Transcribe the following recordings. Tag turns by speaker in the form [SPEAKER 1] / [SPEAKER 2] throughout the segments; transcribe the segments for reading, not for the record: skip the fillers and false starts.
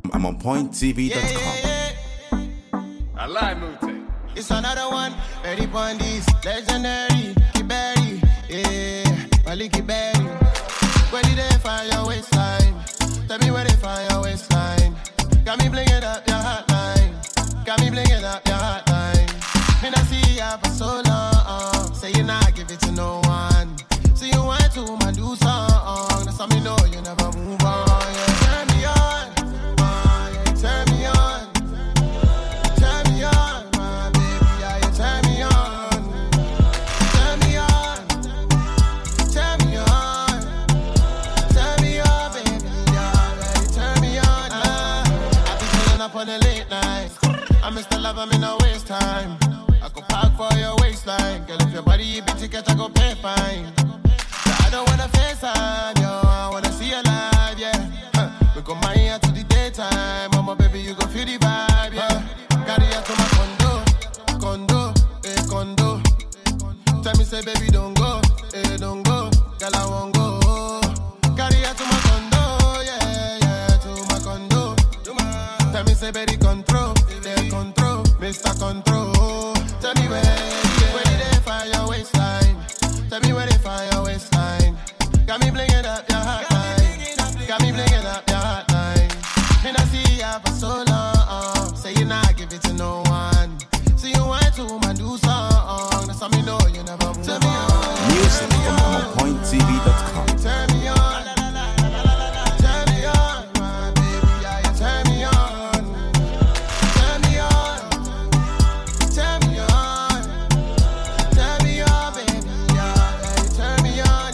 [SPEAKER 1] I'm on pointtv.com.
[SPEAKER 2] I lie, Mute.
[SPEAKER 3] It's another one. Ready on this legendary Kiberi. Yeah, Mali Kiberi. Where did they find your waistline? Tell me where they find your waistline. Got me blinging up your hotline. Got me blinging up your hotline. Me not see ya for so long. Say you not give it to no one. See you want to man do song. That's how me know you never move on. Yeah. Turn me on, turn me on, turn me on, my baby. Yeah, you turn me on, turn me on, turn me on, turn me on, baby. Yeah, you turn me on. I be chilling up on the late night. I miss the love, I'm in no waste time. I go park for your waistline. Girl, if your body you be ticket, I go pay fine. I don't wanna FaceTime, yo. I wanna see you live, yeah. We go my ear to the daytime. Mama, baby, you go feel the vibe, yeah. Carry her to my condo, condo. Tell me, say, baby, don't go, don't go. Girl, I won't go. Carry her to my condo, yeah, to my condo. Tell me, say, baby, control, Mr. Control. Tell me where they find your waistline. Tell me where they find your waistline. Got me blinging up your hotline. Got me blinging up your hotline. Me not see ya for so long. Say you not give it to no one. See you want to man do song. That's how me know you never move on.
[SPEAKER 1] Music from I'm on pointtv.com.
[SPEAKER 3] Turn me on. Turn me on, my baby. Yeah, you turn me on. Turn me on. Turn me on. Turn me on, baby. Yeah, you turn me on.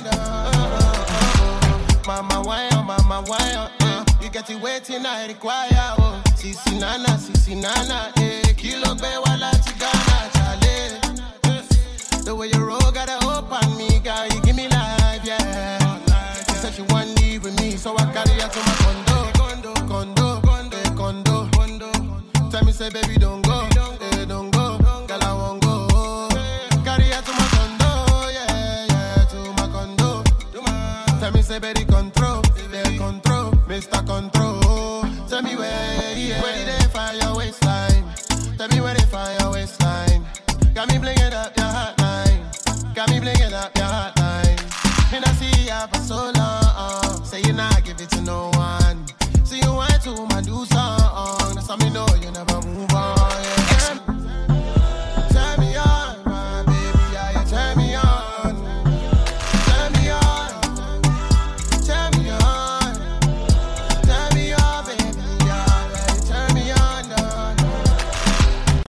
[SPEAKER 3] Mama, why on? You get it waiting, I require. Oh, Sisi Nana, Kilo be wala chigana, chale. The way you roll, gotta open me, girl, you give me life, yeah. She said she want leave with me, so I carry her to my condo. Tell me, say, baby, don't go, don't go. Girl, I won't go. Carry her to my condo, yeah, to my condo. Tell me, say, baby, control, Mr. Control. Tell me where did they find your waistline? Tell me where they find your waistline. Got me blinging up your hotline. Got me blinging up your hotline. Me not see ya for so long. Say you not give it to no